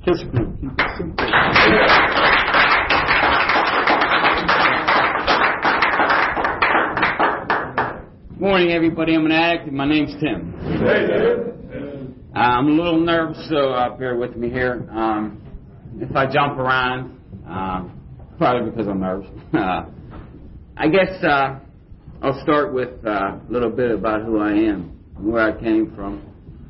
Discipline. Keep it simple. Morning, everybody. I'm an addict, and my name's Tim. I'm a little nervous, so bear with me here. If I jump around, probably because I'm nervous. I guess I'll start with a little bit about who I am and where I came from.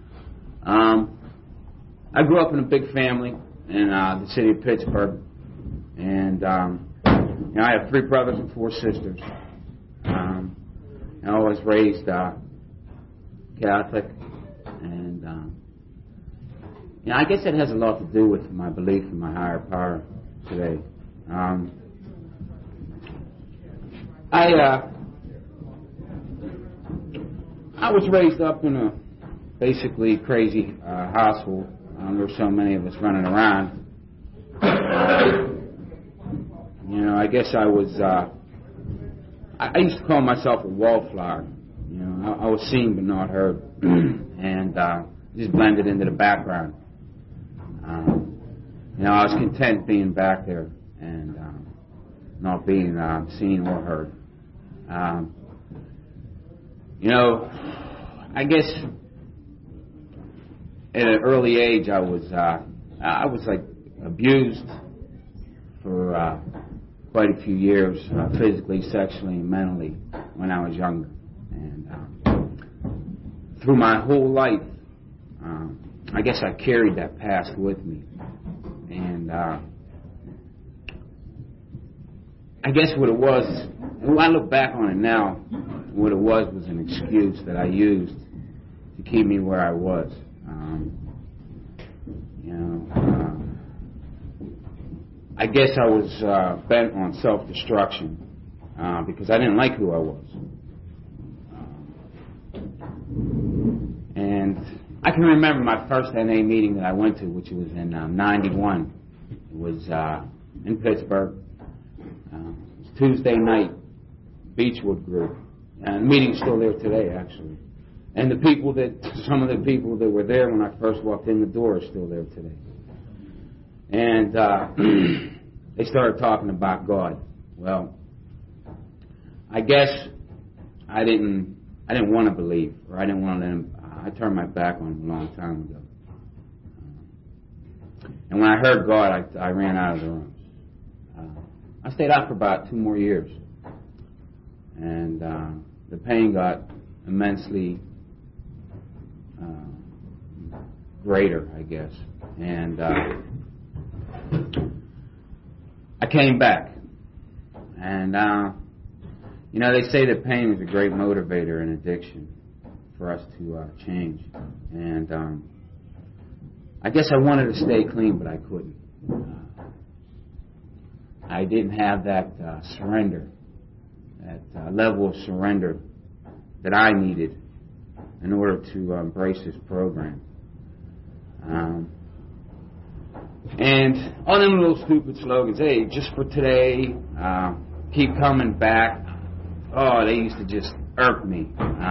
I grew up in a big family in the city of Pittsburgh, and I have 3 brothers and 4 sisters. I was raised Catholic, and I guess it has a lot to do with my belief in my higher power today. I was raised up in a basically crazy household. There were so many of us running around. I guess I was. I used to call myself a wallflower. I was seen but not heard, and just blended into the background. I was content being back there and not being seen or heard. I guess at an early age I was like abused for quite a few years, physically, sexually, and mentally when I was younger. And through my whole life, I guess I carried that past with me. And I guess what it was, when I look back on it now, what it was an excuse that I used to keep me where I was. I guess I was bent on self-destruction because I didn't like who I was. And I can remember my first NA meeting that I went to, which was in '91. It was in Pittsburgh. It was Tuesday night, Beechwood group. And the meeting's still there today, actually. And some of the people that were there when I first walked in the door are still there today. And they started talking about God. Well, I guess I didn't want to believe, or I didn't want to let him. I turned my back on him a long time ago. And when I heard God, I ran out of the room. I stayed out for about 2 more years, and the pain got immensely greater, I guess. And I came back. And, they say that pain is a great motivator in addiction for us to change. And I guess I wanted to stay clean, but I couldn't. I didn't have that surrender, that level of surrender that I needed in order to embrace this program. And all them little stupid slogans, hey, just for today, keep coming back. Oh, they used to just irk me.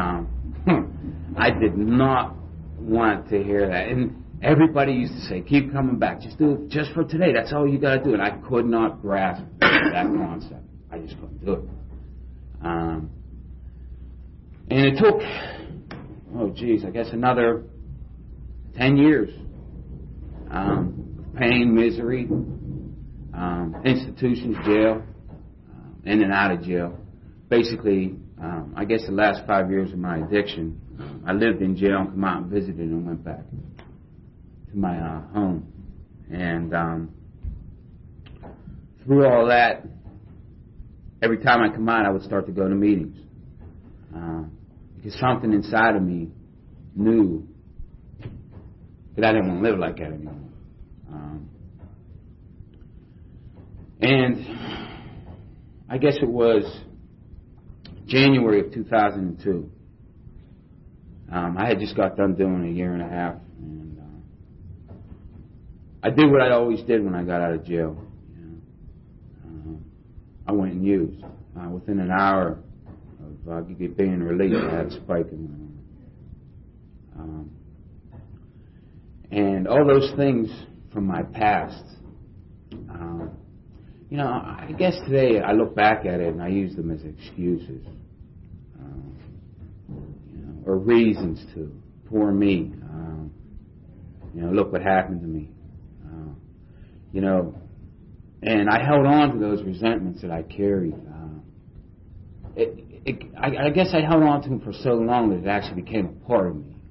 I did not want to hear that. And everybody used to say, keep coming back. Just do it just for today. That's all you got to do. And I could not grasp that concept. I just couldn't do it. And it took, I guess another 10 years. Pain, misery, institutions, jail, in and out of jail. Basically, I guess the last 5 years of my addiction, I lived in jail and come out and visited and went back to my home. And through all that, every time I come out, I would start to go to meetings. Because something inside of me knew that I didn't want to live like that anymore. And I guess it was January of 2002. I had just got done doing a year and a half. And I did what I always did when I got out of jail. I went and used. Within an hour of being released, I had a spike in my arm. And all those things from my past. I guess today I look back at it and I use them as excuses, or reasons to. Poor me. Look what happened to me. And I held on to those resentments that I carried. I guess I held on to them for so long that it actually became a part of me.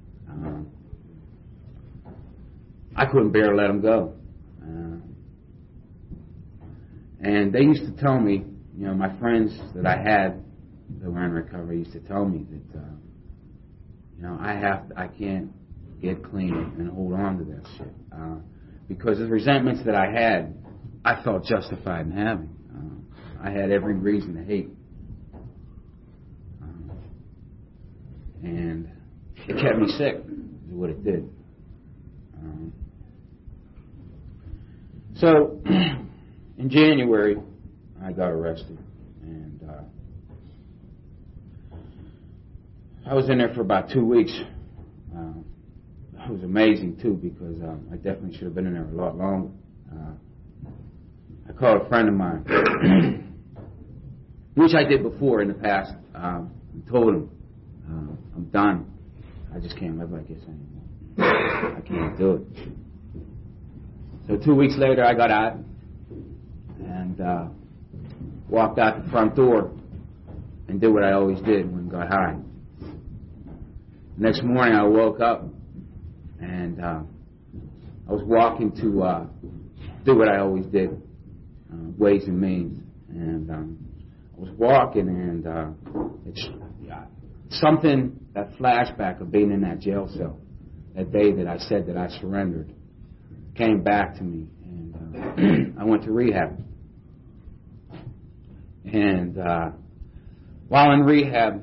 I couldn't bear to let them go. And they used to tell me, my friends that I had that were in recovery used to tell me that, I can't get clean and hold on to that shit. Because the resentments that I had, I felt justified in having. I had every reason to hate. And it kept me sick, is what it did. So, in January, I got arrested. And I was in there for about 2 weeks. It was amazing, too, because I definitely should have been in there a lot longer. I called a friend of mine, which I did before in the past, and told him, I'm done. I just can't live like this anymore. I can't do it. So 2 weeks later, I got out and walked out the front door and did what I always did when I got high. Next morning, I woke up and I was walking to do what I always did, ways and means. And I was walking, and something, that flashback of being in that jail cell, that day that I said that I surrendered, came back to me. And I went to rehab. And while in rehab,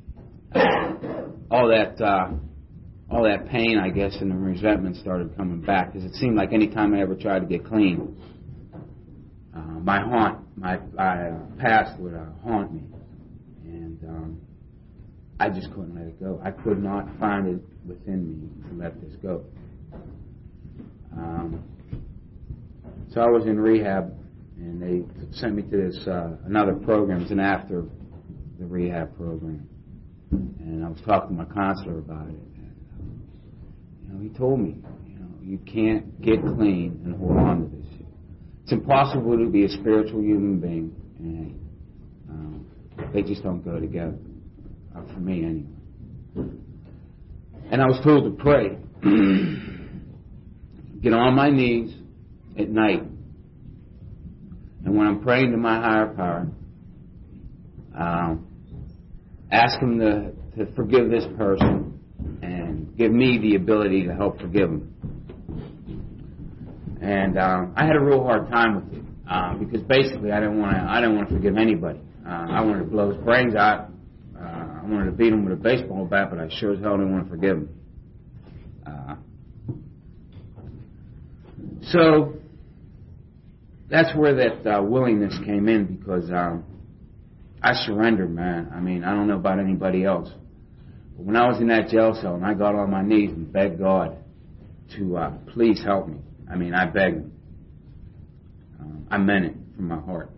all that pain, I guess, and the resentment started coming back, because it seemed like any time I ever tried to get clean, my past would haunt me, and I just couldn't let it go. I could not find it within me to let this go. So I was in rehab, and they sent me to this another program. It's an after the rehab program, and I was talking to my counselor about it. And, he told me, you can't get clean and hold on to this shit. It's impossible to be a spiritual human being, and they just don't go together, for me anyway. And I was told to pray, get on my knees at night, and when I'm praying to my higher power, ask him to forgive this person and give me the ability to help forgive him. And I had a real hard time with it because basically I didn't want to forgive anybody. I wanted to blow his brains out. I wanted to beat him with a baseball bat, but I sure as hell didn't want to forgive him. So that's where that willingness came in, because I surrendered, man. I mean, I don't know about anybody else, but when I was in that jail cell and I got on my knees and begged God to please help me, I mean, I begged him. I meant it from my heart.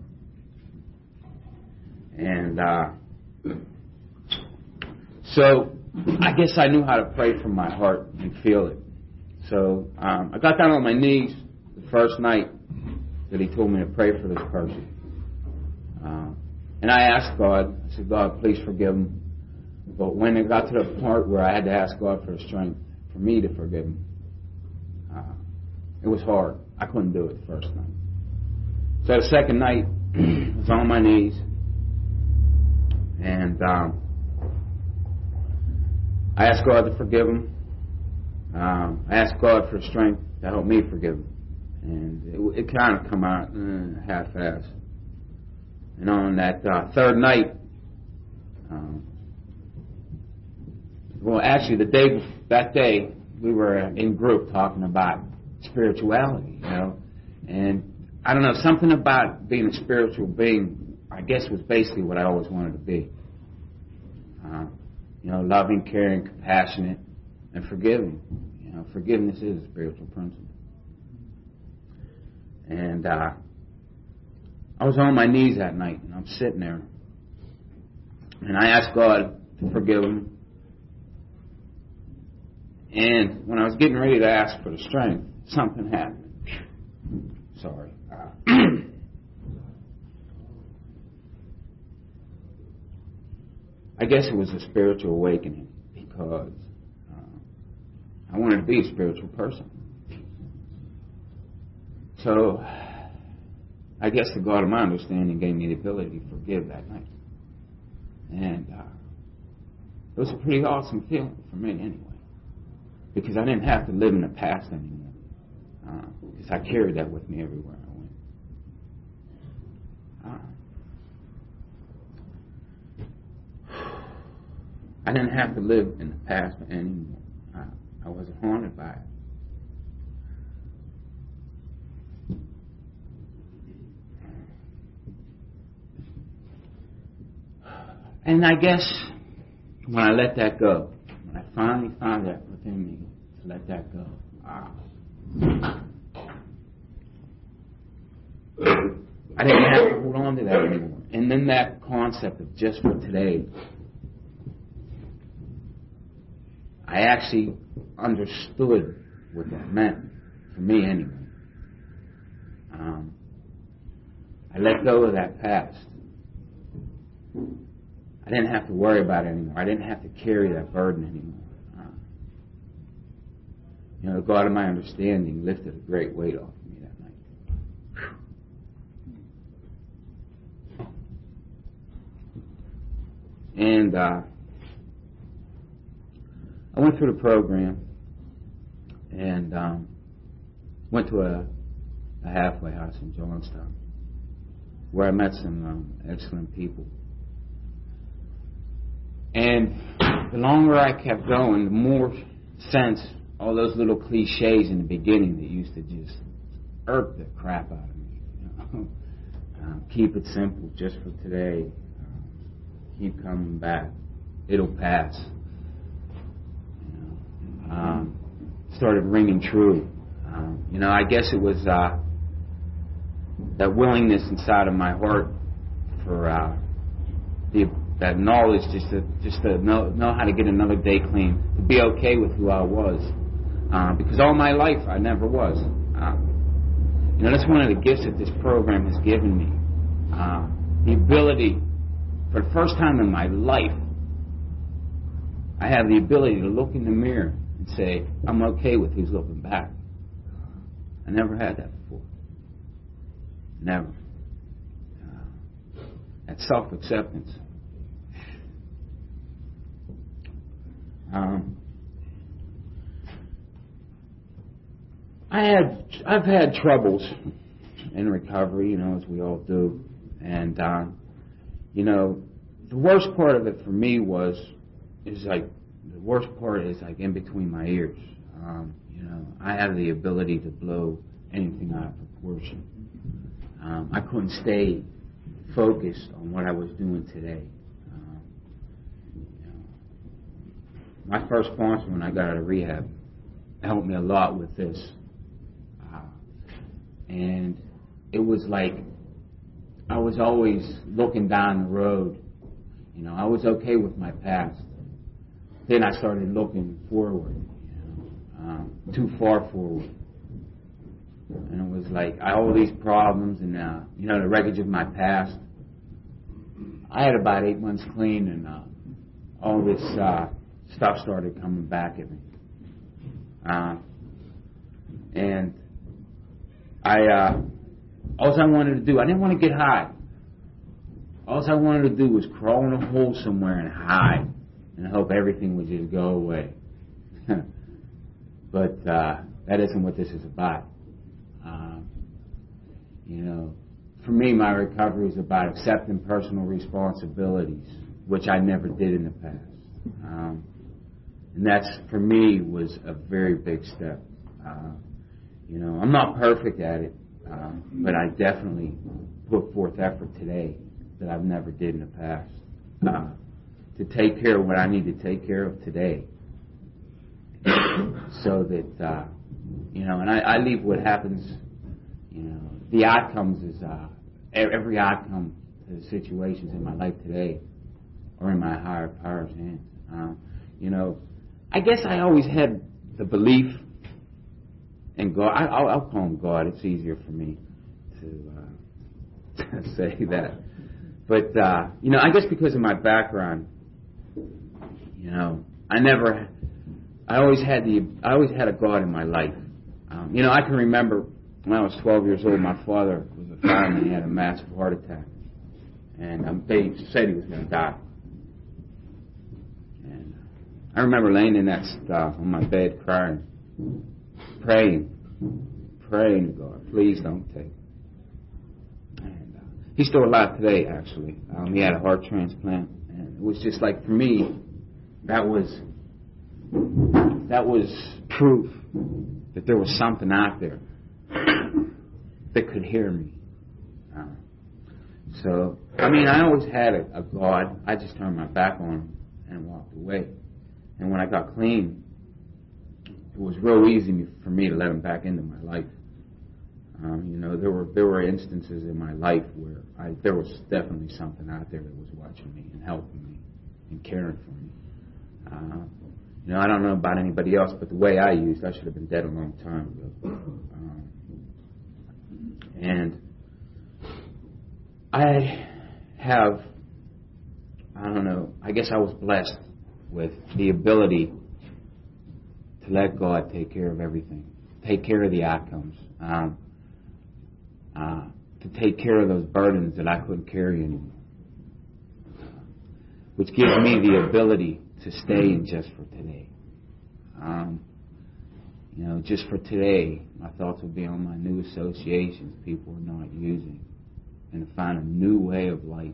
And so I guess I knew how to pray from my heart and feel it. So I got down on my knees the first night that he told me to pray for this person. And I asked God, I said, God, please forgive him. But when it got to the part where I had to ask God for the strength for me to forgive him, it was hard. I couldn't do it the first night. So the second night, I was on my knees, and I asked God to forgive him. I asked God for strength to help me forgive him. And it kind of come out half-assed. And on that third night, well, actually, that day, we were in group talking about spirituality, and I don't know, something about being a spiritual being, I guess, was basically what I always wanted to be. Loving, caring, compassionate, and forgiving. Forgiveness is a spiritual principle. And I was on my knees that night, and I'm sitting there, and I asked God to forgive him. And when I was getting ready to ask for the strength, something happened. Sorry. I guess it was a spiritual awakening, because I wanted to be a spiritual person. So I guess the God of my understanding gave me the ability to forgive that night. And it was a pretty awesome feeling for me anyway, because I didn't have to live in the past anymore, because I carried that with me everywhere I went. I didn't have to live in the past anymore. I wasn't haunted by it. And I guess when I let that go, when I finally found that within me to let that go, I didn't have to hold on to that anymore. And then that concept of just for today, I actually understood what that meant, for me anyway. I let go of that past. I didn't have to worry about it anymore. I didn't have to carry that burden anymore. The God of my understanding lifted a great weight off of me that night. And I went through the program and went to a halfway house in Johnstown, where I met some excellent people. And the longer I kept going, the more sense all those little cliches in the beginning that used to just irk the crap out of me. Keep it simple, just for today. Keep coming back. It'll pass. Started ringing true. I guess it was that willingness inside of my heart for that knowledge, just to know how to get another day clean, to be okay with who I was, because all my life I never was. That's one of the gifts that this program has given me, the ability, for the first time in my life, I have the ability to look in the mirror and say, I'm okay with who's looking back. I never had that before. Never. That self-acceptance. I've had troubles in recovery, as we all do, and the worst part of it for me is in between my ears. I have the ability to blow anything out of proportion. I couldn't stay focused on what I was doing today. My first sponsor when I got out of rehab helped me a lot with this. And it was like I was always looking down the road. I was okay with my past. Then I started looking forward, too far forward. And it was like all these problems and, the wreckage of my past. I had about 8 months clean, and all this stuff started coming back at me. And all I wanted to do, I didn't want to get high. All I wanted to do was crawl in a hole somewhere and hide and hope everything would just go away. But that isn't what this is about. For me, my recovery is about accepting personal responsibilities, which I never did in the past. And that's, for me, was a very big step. I'm not perfect at it, but I definitely put forth effort today that I've never did in the past to take care of what I need to take care of today, so that and I leave what happens the outcomes is every outcome to the situations in my life today are in my higher power's hands. I guess I always had the belief in God. I'll call him God. It's easier for me to say that. But I guess because of my background, I always had a God in my life. I can remember when I was 12 years old, my father was a fireman. He had a massive heart attack, and they said he was going to die. And I remember laying in that stuff on my bed, crying, praying to God, please don't take it. And he's still alive today, actually. He had a heart transplant, and it was just like, for me, that was proof that there was something out there that could hear me. I always had a God. I just turned my back on him and walked away. And when I got clean, it was real easy for me to let him back into my life. There were instances in my life where there was definitely something out there that was watching me and helping me and caring for me. I don't know about anybody else, but the way I used, I should have been dead a long time ago. And I guess I was blessed with the ability to let God take care of everything, take care of the outcomes, to take care of those burdens that I couldn't carry anymore, which gives me the ability to stay in just for today. Just for today, my thoughts will be on my new associations people are not using, and to find a new way of life.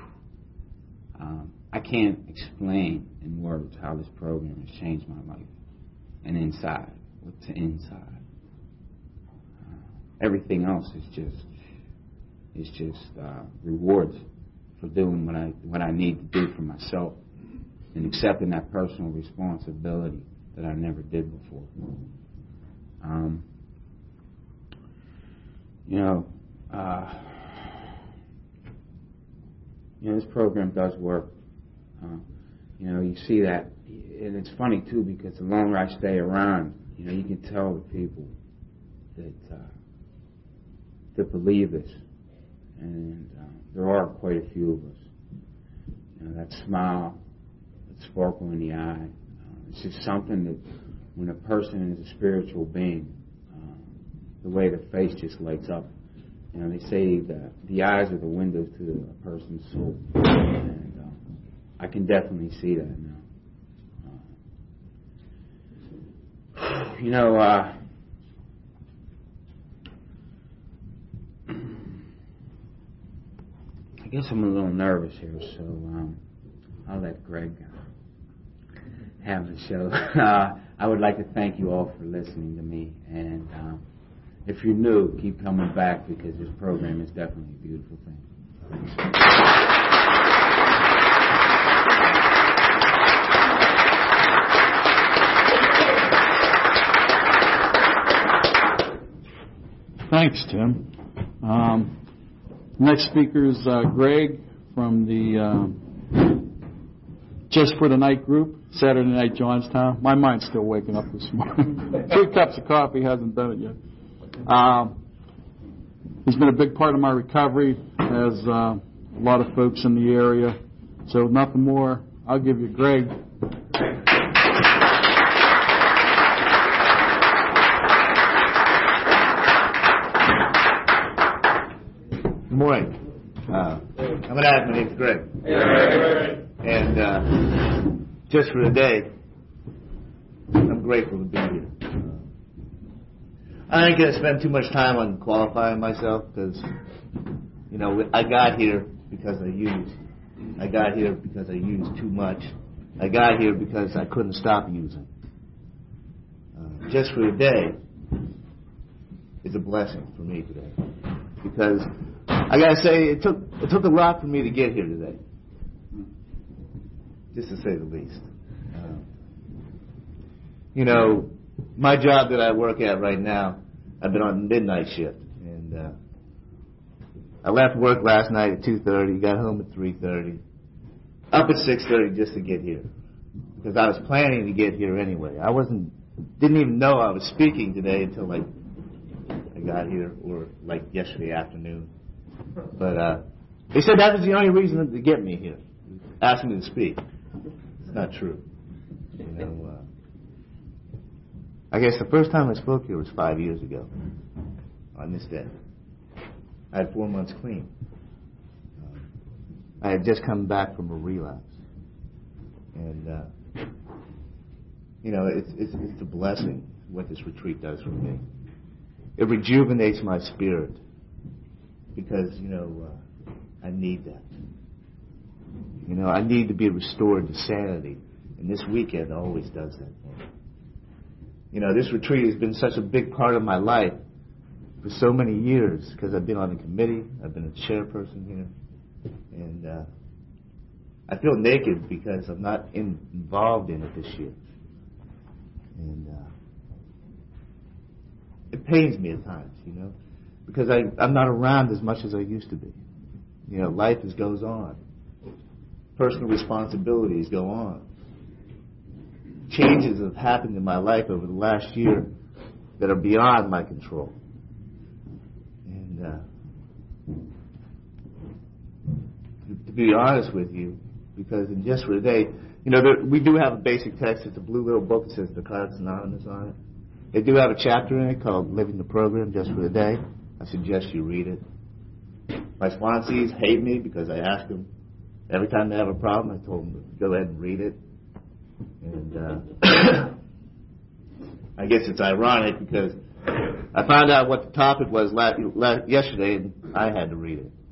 I can't explain in words how this program has changed my life, and inside, what's inside. Everything else is just rewards for doing what I need to do for myself, and accepting that personal responsibility that I never did before. This program does work. You see that, and it's funny too, because the longer I stay around, you can tell the people that believe this, and there are quite a few of us. That smile, that sparkle in the eye. It's just something that when a person is a spiritual being, the way the face just lights up. They say that the eyes are the windows to a person's soul. And I can definitely see that now. I guess I'm a little nervous here, so I'll let Greg have the show. I would like to thank you all for listening to me, and if you're new, keep coming back, because this program is definitely a beautiful thing. Thanks, Tim. Next speaker is Greg from the Just for the Night group, Saturday Night Johnstown. My mind's still waking up this morning. 3 cups of coffee, hasn't done it yet. He's been a big part of my recovery, as a lot of folks in the area. So nothing more, I'll give you Greg. Good morning. I'm an admin. My name's Greg. And just for today, I'm grateful to be here. I ain't going to spend too much time on qualifying myself, because, I got here because I used. I got here because I used too much. I got here because I couldn't stop using. Just for today is a blessing for me today, because I got to say, it took a lot for me to get here today, just to say the least. My job that I work at right now, I've been on midnight shift, and I left work last night at 2:30, got home at 3:30, up at 6:30 just to get here. Because I was planning to get here anyway. Didn't even know I was speaking today until like I got here, or like yesterday afternoon. But they said that was the only reason to get me here, ask me to speak. It's not true. You know, I guess the first time I spoke here was 5 years ago, on this day. I had 4 months clean. I had just come back from a relapse. And, you know, it's a blessing what this retreat does for me. It rejuvenates my spirit because, you know, I need that. You know, I need to be restored to sanity. And this weekend always does that for me. You know, this retreat has been such a big part of my life for so many years because I've been on the committee, I've been a chairperson here, and I feel naked because I'm not involved in it this year. And it pains me at times, you know, because I'm not around as much as I used to be. You know, life goes on. Personal responsibilities go on. Changes have happened in my life over the last year that are beyond my control. And to be honest with you, because in Just for a Day, you know, we do have a basic text. It's a blue little book that says Narcotics Anonymous on it. They do have a chapter in it called Living the Program Just for a Day. I suggest you read it. My sponsees hate me because I ask them every time they have a problem. I told them to go ahead and read it. And I guess it's ironic because I found out what the topic was yesterday, and I had to read it.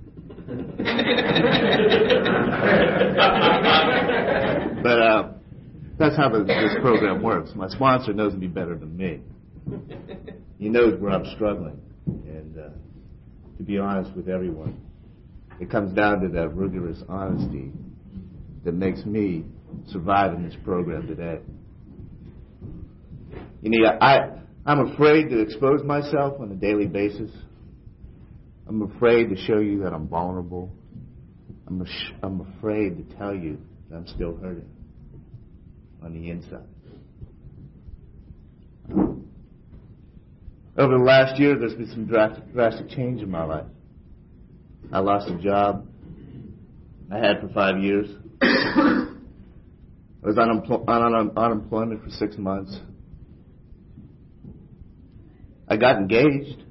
But that's how this program works. My sponsor knows me better than me. He knows where I'm struggling. And to be honest with everyone, it comes down to that rigorous honesty that makes me survive in this program today. You know, I'm afraid to expose myself on a daily basis. I'm afraid to show you that I'm vulnerable. I'm afraid to tell you that I'm still hurting on the inside. Over the last year, there's been some drastic change in my life. I lost a job I had for 5 years. I was on unemployment for 6 months. I got engaged.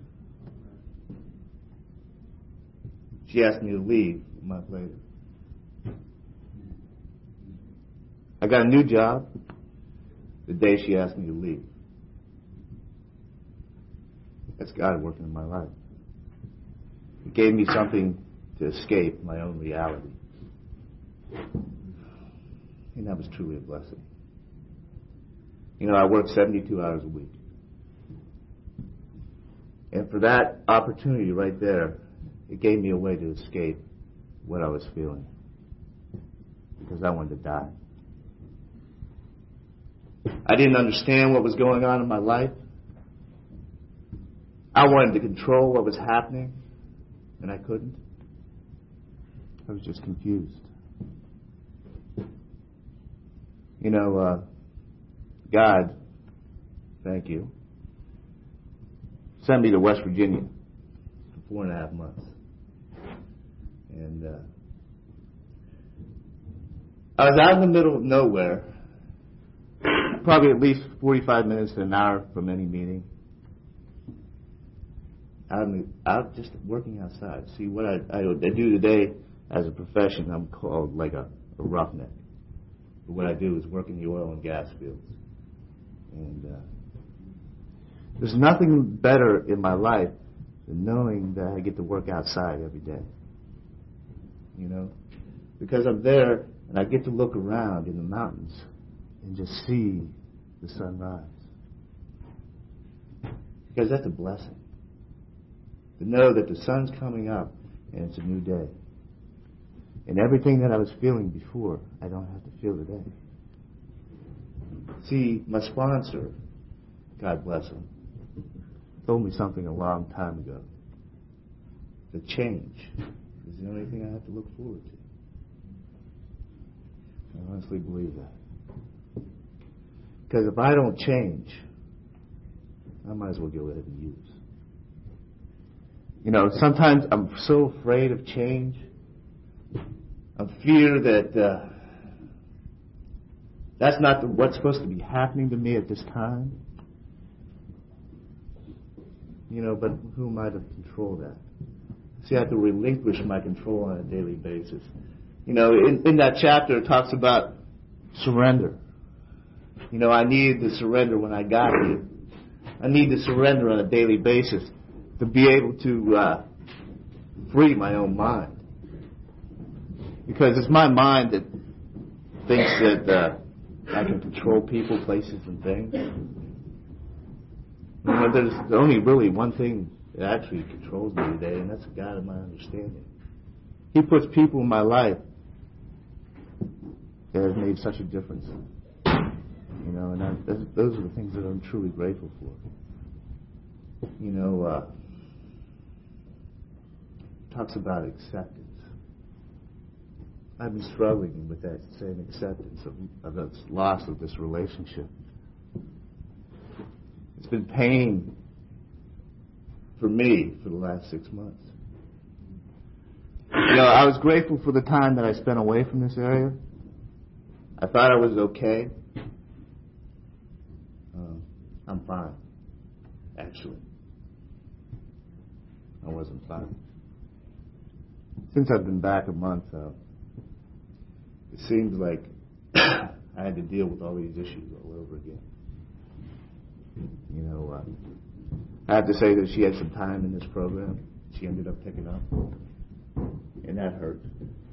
She asked me to leave a month later. I got a new job the day she asked me to leave. That's God working in my life. It gave me something to escape my own reality. And that was truly a blessing. You know, I worked 72 hours a week. And for that opportunity right there, it gave me a way to escape what I was feeling. Because I wanted to die. I didn't understand what was going on in my life. I wanted to control what was happening, and I couldn't. I was just confused. You know, God, thank you, sent me to West Virginia for 4.5 months. And I was out in the middle of nowhere, probably at least 45 minutes to an hour from any meeting. Out just working outside. See, what I do today as a profession, I'm called like a roughneck. But what I do is work in the oil and gas fields. And there's nothing better in my life than knowing that I get to work outside every day. You know? Because I'm there and I get to look around in the mountains and just see the sunrise. Because that's a blessing. To know that the sun's coming up and it's a new day. And everything that I was feeling before, I don't have to feel today. See, my sponsor, God bless him, told me something a long time ago. the change is the only thing I have to look forward to. I honestly believe that. Because if I don't change, I might as well go ahead and use. You know, sometimes I'm so afraid of change. I fear that that's not what's supposed to be happening to me at this time. You know, but who am I to control that? See, I have to relinquish my control on a daily basis. You know, in that chapter, it talks about surrender. You know, I needed to surrender when I got here. I need to surrender on a daily basis to be able to free my own mind. Because it's my mind that thinks that I can control people, places, and things. You know, there's only really one thing that actually controls me today, and that's the God of my understanding. He puts people in my life that have made such a difference. You know, and those are the things that I'm truly grateful for. You know, talks about acceptance. I've been struggling with that same acceptance of the loss of this relationship. It's been pain for me for the last 6 months. You know, I was grateful for the time that I spent away from this area. I thought I was okay. I'm fine, actually. I wasn't fine. Since I've been back a month, it seems like I had to deal with all these issues all over again. You know, I have to say that she had some time in this program. She ended up picking up, and that hurt.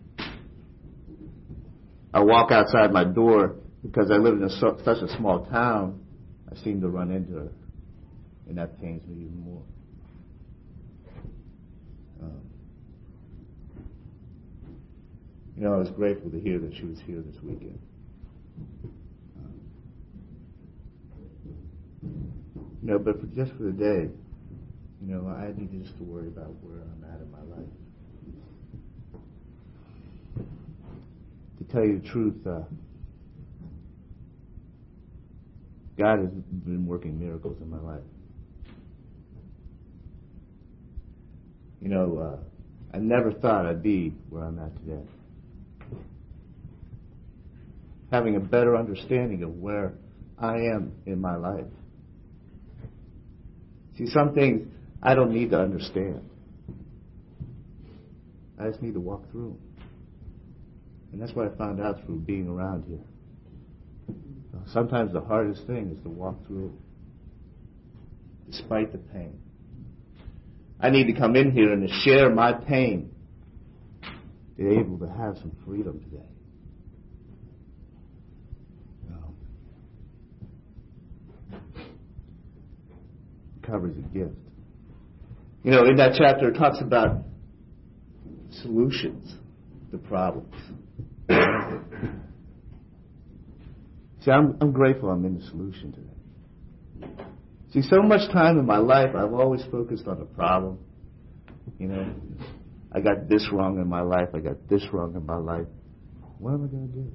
I walk outside my door because I live in such a small town. I seem to run into her, and that pains me even more. You know, I was grateful to hear that she was here this weekend. You know, but just for the day, you know, I need just to worry about where I'm at in my life. To tell you the truth, God has been working miracles in my life. You know, I never thought I'd be where I'm at today. Having a better understanding of where I am in my life. See, some things I don't need to understand. I just need to walk through them. And that's what I found out through being around here. Sometimes the hardest thing is to walk through it, despite the pain. I need to come in here and to share my pain, be able to have some freedom today. Recovery is a gift. You know, in that chapter, it talks about solutions to problems. See, I'm grateful I'm in the solution today. See, so much time in my life, I've always focused on the problem. You know, I got this wrong in my life. I got this wrong in my life. What am I going to do?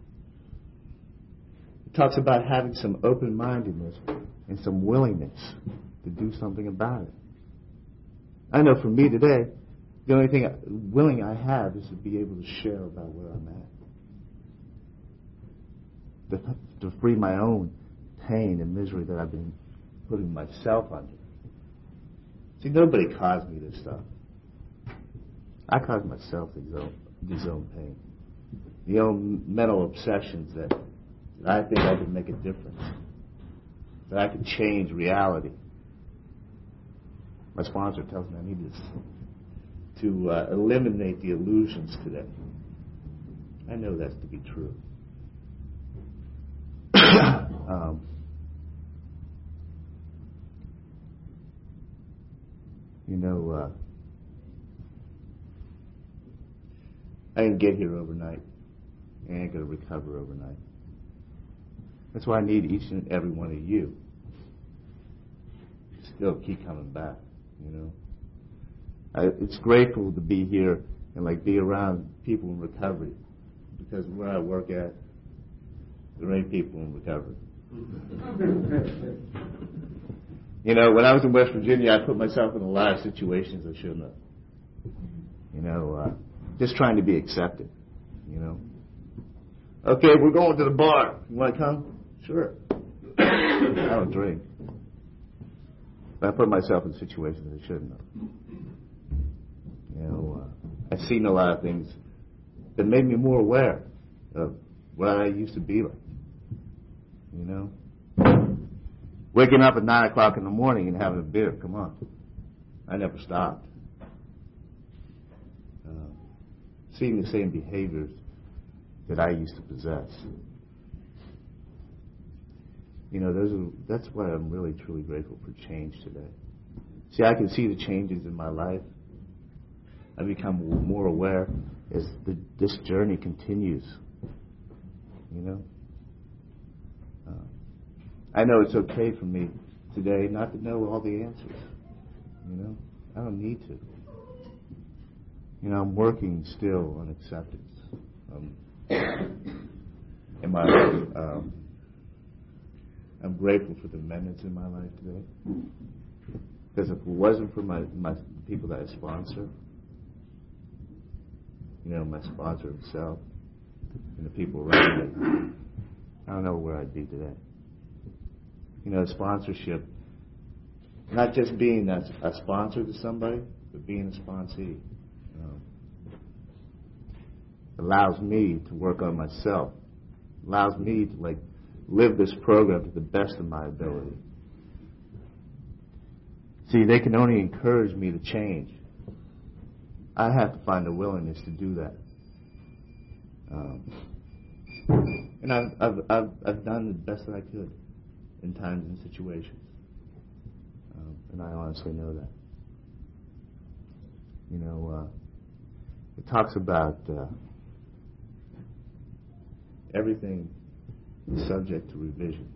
It talks about having some open-mindedness and some willingness to do something about it. I know for me today, the only thing willing I have is to be able to share about where I'm at. To free my own pain and misery that I've been putting myself under. See, nobody caused me this stuff. I caused myself these own pain. The own mental obsessions that I think I could make a difference. That I could change reality. My sponsor tells me I need to eliminate the illusions today. I know that's to be true. You know, I didn't get here overnight. I ain't going to recover overnight. That's why I need each and every one of you to still keep coming back, you know. it's grateful to be here and like be around people in recovery, because where I work at, there ain't people in recovery. You know, when I was in West Virginia, I put myself in a lot of situations I shouldn't have. You know, just trying to be accepted. You know, okay, we're going to the bar. You want to come? Sure. I don't drink. But I put myself in situations I shouldn't have. You know, I've seen a lot of things that made me more aware of what I used to be like. You know, waking up at 9 o'clock in the morning and having a beer. Come on, I never stopped. Seeing the same behaviors that I used to possess. You know, that's why I'm really, truly grateful for change today. See, I can see the changes in my life. I become more aware as this journey continues. You know? I know it's okay for me today not to know all the answers. You know? I don't need to. You know, I'm working still on acceptance. I'm grateful for the amendments in my life today. Because if it wasn't for my people that I sponsor, you know, my sponsor himself and the people around me, I don't know where I'd be today. You know, sponsorship, not just being a sponsor to somebody, but being a sponsee. Allows me to work on myself, allows me to like live this program to the best of my ability. See, they can only encourage me to change. I have to find the willingness to do that. And I've done the best that I could in times and situations, and I honestly know that. You know, it talks about everything is subject to revision.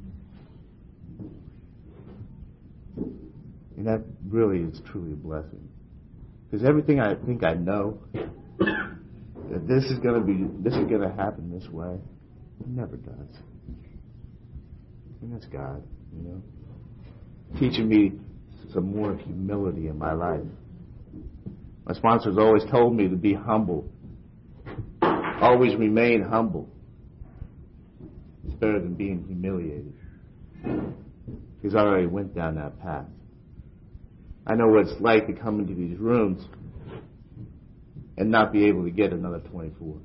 And that really is truly a blessing. Because everything I think I know, that this is going to happen this way, it never does. And that's God, you know, teaching me some more humility in my life. My sponsors always told me to be humble. Always remain humble. It's better than being humiliated. Because I already went down that path. I know what it's like to come into these rooms and not be able to get another 24.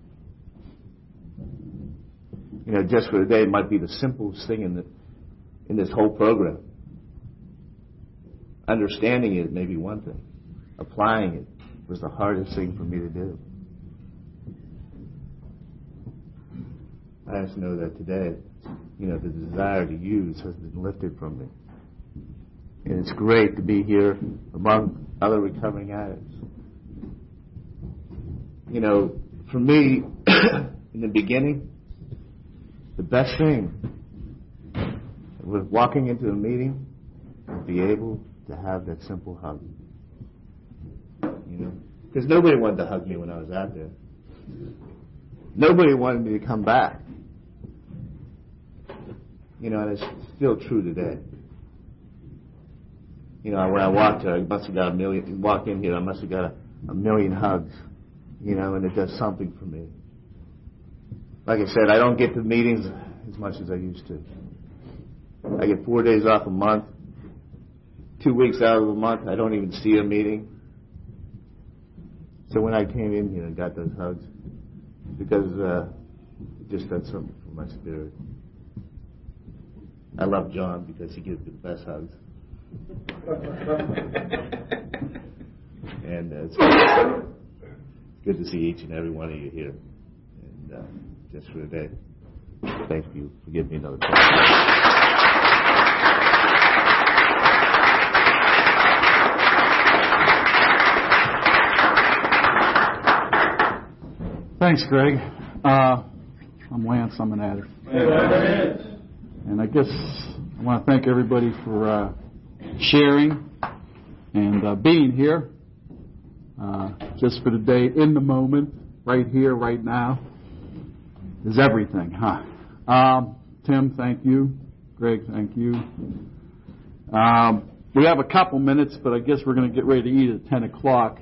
You know, just for the day, it might be the simplest thing in this whole program. Understanding it may be one thing. Applying it was the hardest thing for me to do. I just know that today, you know, the desire to use has been lifted from me. And it's great to be here among other recovering addicts. You know, for me, in the beginning, the best thing was walking into a meeting and be able to have that simple hug. You know, because nobody wanted to hug me when I was out there. Nobody wanted me to come back. You know, and it's still true today. You know, when I walked here, I must have got a million. Walked in here, I must have got a million hugs. You know, and it does something for me. Like I said, I don't get to meetings as much as I used to. I get 4 days off a month. 2 weeks out of a month, I don't even see a meeting. So when I came in here and got those hugs, because it just did something for my spirit. I love John because he gives the best hugs. And it's good to see each and every one of you here. And just for today, thank you for giving me another chance. Thanks, Greg. I'm Lance. I'm an addict. And I guess I want to thank everybody for sharing and being here. just for the day, in the moment, right here, right now, is everything, huh? Tim, thank you. Greg, thank you. We have a couple minutes, but I guess we're going to get ready to eat at 10 o'clock.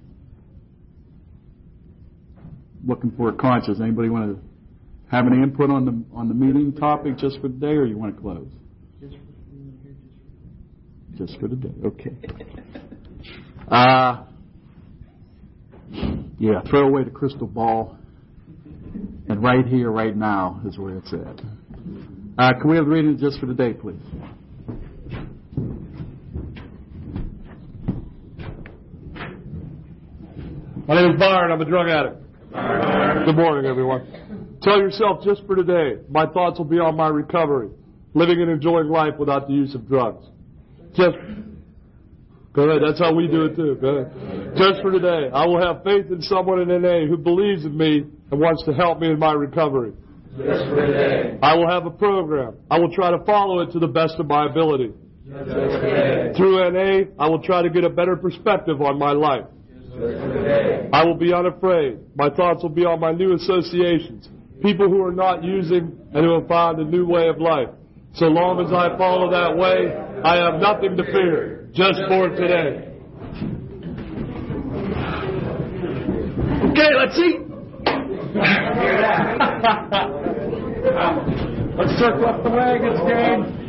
Looking for a conscience. Anybody want to have any input on the meeting topic just for today, or you want to close? Just for today. Okay. Yeah, throw away the crystal ball. And right here, right now, is where it's at. Can we have the reading just for today, please? My name is Byron. I'm a drug addict. Good morning, everyone. Tell yourself just for today, my thoughts will be on my recovery, living and enjoying life without the use of drugs. Just, go ahead, that's how we do it too. Go ahead. Just for today, I will have faith in someone in NA who believes in me and wants to help me in my recovery. Just for today. I will have a program. I will try to follow it to the best of my ability. Just for today. Through NA, I will try to get a better perspective on my life. Just for today. I will be unafraid. My thoughts will be on my new associations, people who are not using and who have found a new way of life. So long as I follow that way, I have nothing to fear. Just for today. Okay, let's eat. Let's circle up the wagons, gang.